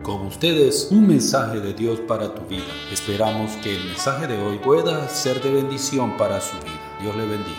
Con ustedes, un mensaje de Dios para tu vida. Esperamos que el mensaje de hoy pueda ser de bendición para su vida. Dios le bendiga.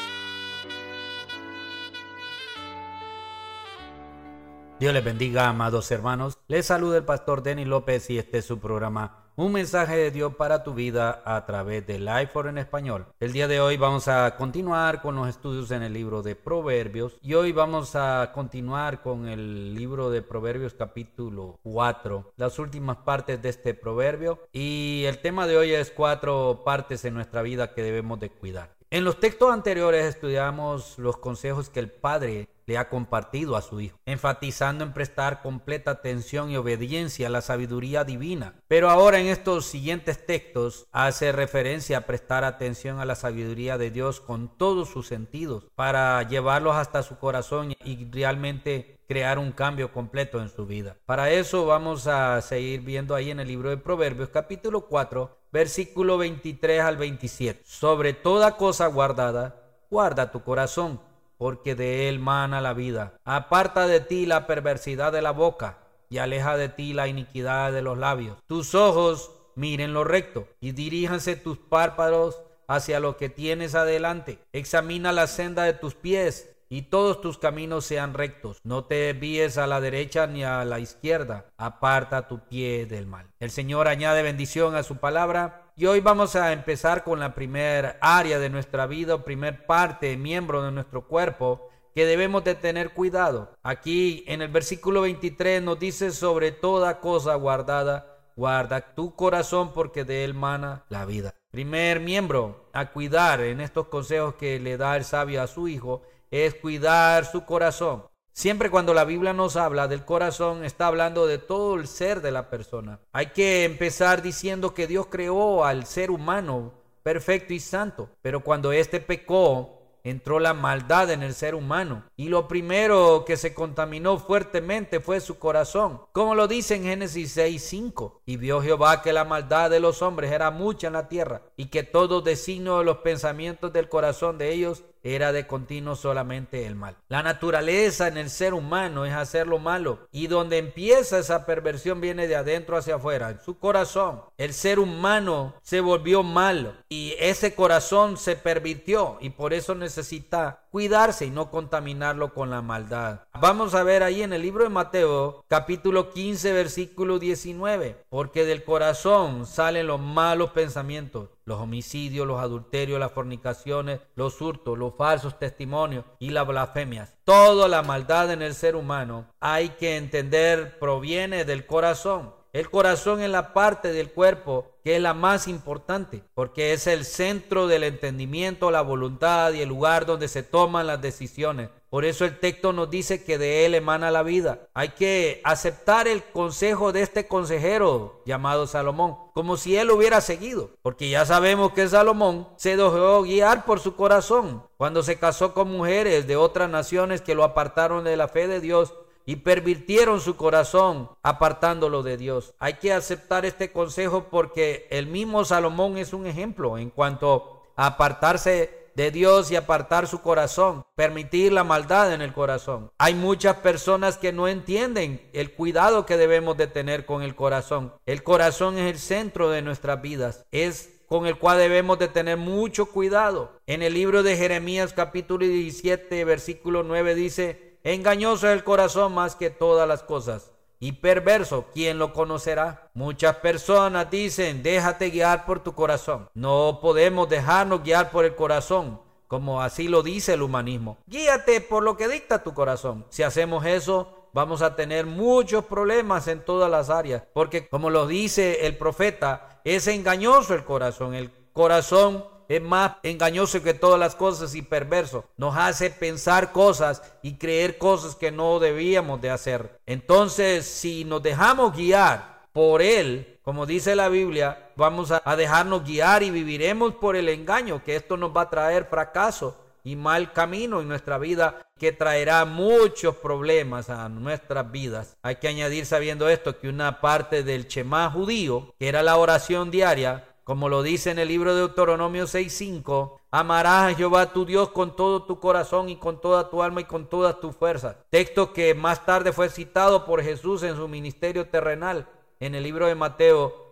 Dios les bendiga, amados hermanos. Les saluda el pastor Denis López y este es su programa Un mensaje de Dios para tu vida a través de Life en español. El día de hoy vamos a continuar con los estudios en el libro de Proverbios y hoy vamos a continuar con el libro de Proverbios capítulo 4, las últimas partes de este proverbio, y el tema de hoy es 4 partes en nuestra vida que debemos de cuidar. En los textos anteriores estudiamos los consejos que el padre le ha compartido a su hijo, enfatizando en prestar completa atención y obediencia a la sabiduría divina. Pero ahora en estos siguientes textos hace referencia a prestar atención a la sabiduría de Dios con todos sus sentidos para llevarlos hasta su corazón y realmente crear un cambio completo en su vida. Para eso vamos a seguir viendo ahí en el libro de Proverbios capítulo 4, versículo 23 al 27. Sobre toda cosa guardada, guarda tu corazón, porque de él mana la vida. Aparta de ti la perversidad de la boca y aleja de ti la iniquidad de los labios. Tus ojos miren lo recto y diríjanse tus párpados hacia lo que tienes adelante. Examina la senda de tus pies y todos tus caminos sean rectos. No te desvíes a la derecha ni a la izquierda. Aparta tu pie del mal. El Señor añade bendición a su palabra. Y hoy vamos a empezar con la primera área de nuestra vida, primer parte, miembro de nuestro cuerpo, que debemos de tener cuidado. Aquí en el versículo 23 nos dice: sobre toda cosa guardada, guarda tu corazón, porque de él mana la vida. Primer miembro a cuidar en estos consejos que le da el sabio a su hijo es cuidar su corazón. Siempre cuando la Biblia nos habla del corazón, está hablando de todo el ser de la persona. Hay que empezar diciendo que Dios creó al ser humano perfecto y santo, pero cuando éste pecó, entró la maldad en el ser humano y lo primero que se contaminó fuertemente fue su corazón. Como lo dice en Génesis 6:5, y vio Jehová que la maldad de los hombres era mucha en la tierra y que todo designio de los pensamientos del corazón de ellos era de continuo solamente el mal. La naturaleza en el ser humano es hacer lo malo, y donde empieza esa perversión viene de adentro hacia afuera, en su corazón. El ser humano se volvió malo y ese corazón se pervirtió y por eso necesita cuidarse y no contaminarlo con la maldad. Vamos a ver ahí en el libro de Mateo capítulo 15 versículo 19, porque del corazón salen los malos pensamientos, los homicidios, los adulterios, las fornicaciones, los hurtos, los falsos testimonios y las blasfemias. Toda la maldad en el ser humano, hay que entender, proviene del corazón. El corazón es la parte del cuerpo que es la más importante, porque es el centro del entendimiento, la voluntad y el lugar donde se toman las decisiones. Por eso el texto nos dice que de él emana la vida. Hay que aceptar el consejo de este consejero llamado Salomón, como si él lo hubiera seguido, porque ya sabemos que Salomón se dejó guiar por su corazón cuando se casó con mujeres de otras naciones que lo apartaron de la fe de Dios y pervirtieron su corazón apartándolo de Dios. Hay que aceptar este consejo porque el mismo Salomón es un ejemplo en cuanto a apartarse de Dios y apartar su corazón, permitir la maldad en el corazón. Hay muchas personas que no entienden el cuidado que debemos de tener con el corazón. El corazón es el centro de nuestras vidas, es con el cual debemos de tener mucho cuidado. En el libro de Jeremías capítulo 17 versículo 9 dice: engañoso es el corazón más que todas las cosas, y perverso, ¿quién lo conocerá? Muchas personas dicen: déjate guiar por tu corazón. No podemos dejarnos guiar por el corazón, como así lo dice el humanismo. Guíate por lo que dicta tu corazón. Si hacemos eso, vamos a tener muchos problemas en todas las áreas, porque como lo dice el profeta, es engañoso el corazón. El corazón es más engañoso que todas las cosas y perverso. Nos hace pensar cosas y creer cosas que no debíamos de hacer. Entonces, si nos dejamos guiar por él, como dice la Biblia, vamos a dejarnos guiar y viviremos por el engaño, que esto nos va a traer fracaso y mal camino en nuestra vida, que traerá muchos problemas a nuestras vidas. Hay que añadir, sabiendo esto, que una parte del Shema judío, que era la oración diaria, Como lo dice en el libro de Deuteronomio 6:5, amarás a Jehová tu Dios con todo tu corazón y con toda tu alma y con todas tus fuerzas. Texto que más tarde fue citado por Jesús en su ministerio terrenal en el libro de Mateo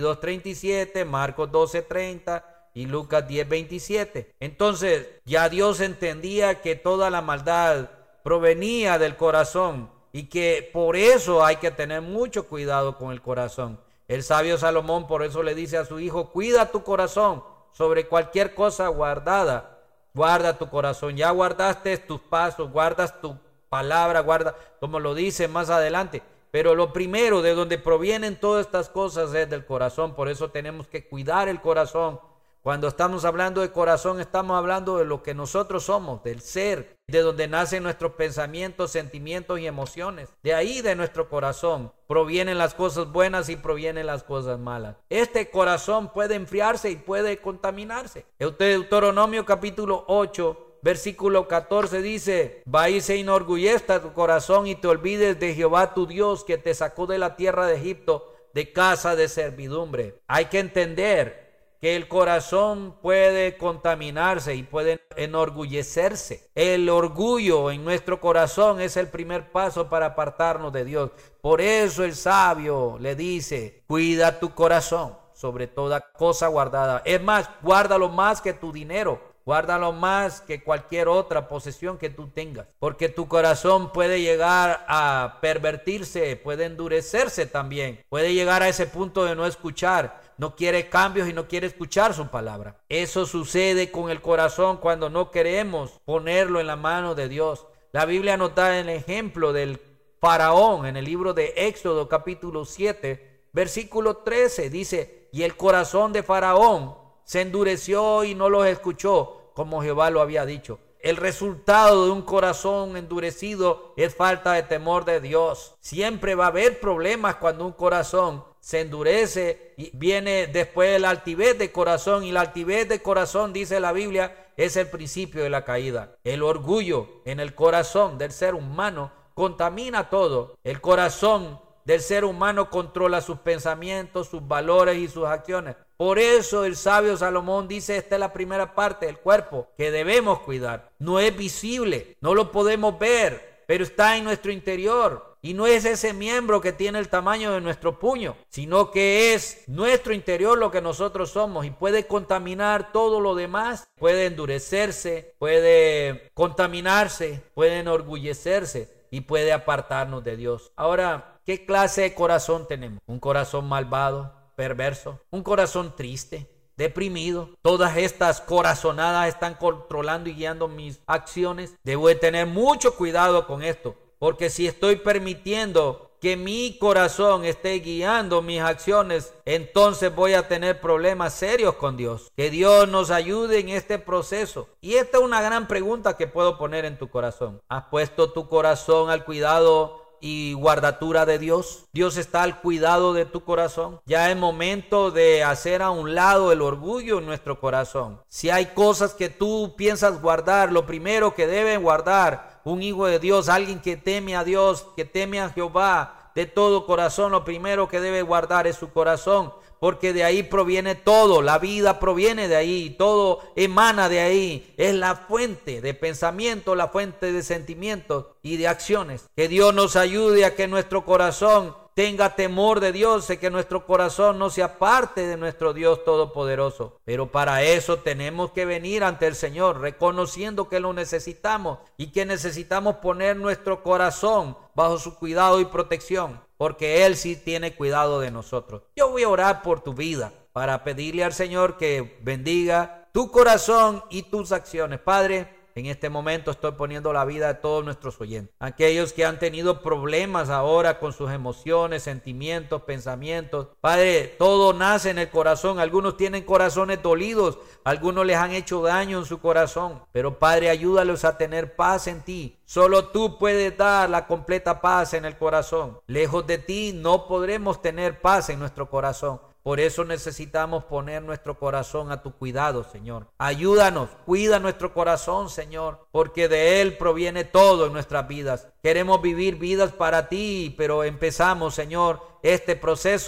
22:37, Marcos 12:30 y Lucas 10:27. Entonces ya Dios entendía que toda la maldad provenía del corazón y que por eso hay que tener mucho cuidado con el corazón. El sabio Salomón por eso le dice a su hijo: cuida tu corazón sobre cualquier cosa guardada. Guarda tu corazón. Ya guardaste tus pasos, guardas tu palabra, guarda, como lo dice más adelante. Pero lo primero de donde provienen todas estas cosas es del corazón. Por eso tenemos que cuidar el corazón. Cuando estamos hablando de corazón, estamos hablando de lo que nosotros somos, del ser, de donde nacen nuestros pensamientos, sentimientos y emociones. De ahí, de nuestro corazón, provienen las cosas buenas y provienen las cosas malas. Este corazón puede enfriarse y puede contaminarse. Deuteronomio capítulo 8, versículo 14 dice: va y se enorgullezca tu corazón y te olvides de Jehová tu Dios, que te sacó de la tierra de Egipto, de casa de servidumbre. Hay que entender que el corazón puede contaminarse y puede enorgullecerse. El orgullo en nuestro corazón es el primer paso para apartarnos de Dios. Por eso el sabio le dice: cuida tu corazón sobre toda cosa guardada. Es más, guárdalo más que tu dinero. Guárdalo más que cualquier otra posesión que tú tengas, porque tu corazón puede llegar a pervertirse, puede endurecerse también, puede llegar a ese punto de no escuchar, no quiere cambios y no quiere escuchar su palabra. Eso sucede con el corazón cuando no queremos ponerlo en la mano de Dios. La Biblia nos da el ejemplo del faraón en el libro de Éxodo capítulo 7, versículo 13, dice: y el corazón de faraón se endureció y no los escuchó, como Jehová lo había dicho. El resultado de un corazón endurecido es falta de temor de Dios. Siempre va a haber problemas cuando un corazón se endurece y viene después la altivez de corazón. Y la altivez de corazón, dice la Biblia, es el principio de la caída. El orgullo en el corazón del ser humano contamina todo. El corazón del ser humano controla sus pensamientos, sus valores y sus acciones. Por eso el sabio Salomón dice: esta es la primera parte del cuerpo que debemos cuidar. No es visible, no lo podemos ver, pero está en nuestro interior. Y no es ese miembro que tiene el tamaño de nuestro puño, sino que es nuestro interior lo que nosotros somos, y puede contaminar todo lo demás. Puede endurecerse, puede contaminarse, puede enorgullecerse y puede apartarnos de Dios. Ahora, ¿qué clase de corazón tenemos? ¿Un corazón malvado, perverso? ¿Un corazón triste, deprimido? Todas estas corazonadas están controlando y guiando mis acciones. Debo de tener mucho cuidado con esto, porque si estoy permitiendo que mi corazón esté guiando mis acciones, entonces voy a tener problemas serios con Dios. Que Dios nos ayude en este proceso. Y esta es una gran pregunta que puedo poner en tu corazón. ¿Has puesto tu corazón al cuidado y guardatura de Dios? Dios está al cuidado de tu corazón. Ya es momento de hacer a un lado el orgullo en nuestro corazón. Si hay cosas que tú piensas guardar, lo primero que debe guardar un hijo de Dios, alguien que teme a Dios, que teme a Jehová de todo corazón, lo primero que debe guardar es su corazón, porque de ahí proviene todo. La vida proviene de ahí, todo emana de ahí. Es la fuente de pensamiento, la fuente de sentimientos y de acciones. Que Dios nos ayude a que nuestro corazón tenga temor de Dios, y que nuestro corazón no se aparte de nuestro Dios todopoderoso. Pero para eso tenemos que venir ante el Señor, reconociendo que lo necesitamos y que necesitamos poner nuestro corazón bajo su cuidado y protección, porque Él sí tiene cuidado de nosotros. Yo voy a orar por tu vida para pedirle al Señor que bendiga tu corazón y tus acciones. Padre, en este momento estoy poniendo la vida de todos nuestros oyentes, aquellos que han tenido problemas ahora con sus emociones, sentimientos, pensamientos. Padre, todo nace en el corazón. Algunos tienen corazones dolidos, algunos les han hecho daño en su corazón, pero Padre, ayúdalos a tener paz en ti. Solo tú puedes dar la completa paz en el corazón. Lejos de ti no podremos tener paz en nuestro corazón. Por eso necesitamos poner nuestro corazón a tu cuidado, Señor. Ayúdanos, cuida nuestro corazón, Señor, porque de Él proviene todo en nuestras vidas. Queremos vivir vidas para ti, pero empezamos, Señor, este proceso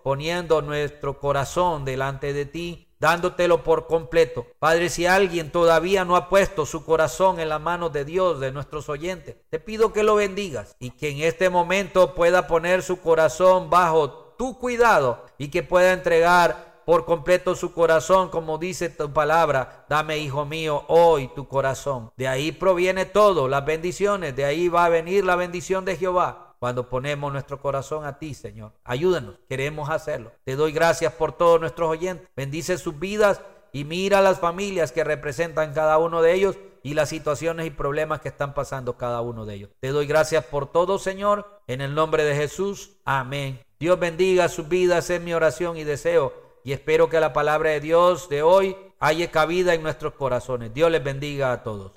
poniendo nuestro corazón delante de ti, dándotelo por completo. Padre, si alguien todavía no ha puesto su corazón en las manos de Dios, de nuestros oyentes, te pido que lo bendigas y que en este momento pueda poner su corazón bajo tu cuidado y que pueda entregar por completo su corazón, como dice tu palabra. Dame, hijo mío, hoy tu corazón. De ahí proviene todo, las bendiciones, de ahí va a venir la bendición de Jehová. Cuando ponemos nuestro corazón a ti, Señor, ayúdanos, queremos hacerlo. Te doy gracias por todos nuestros oyentes. Bendice sus vidas y mira las familias que representan cada uno de ellos y las situaciones y problemas que están pasando cada uno de ellos. Te doy gracias por todo, Señor, en el nombre de Jesús. Amén. Dios bendiga sus vidas, es mi oración y deseo. Y espero que la palabra de Dios de hoy haya cabida en nuestros corazones. Dios les bendiga a todos.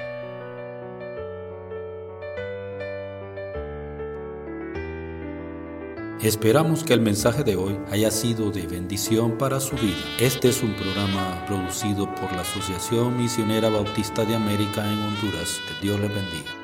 Esperamos que el mensaje de hoy haya sido de bendición para su vida. Este es un programa producido por la Asociación Misionera Bautista de América en Honduras. Que Dios les bendiga.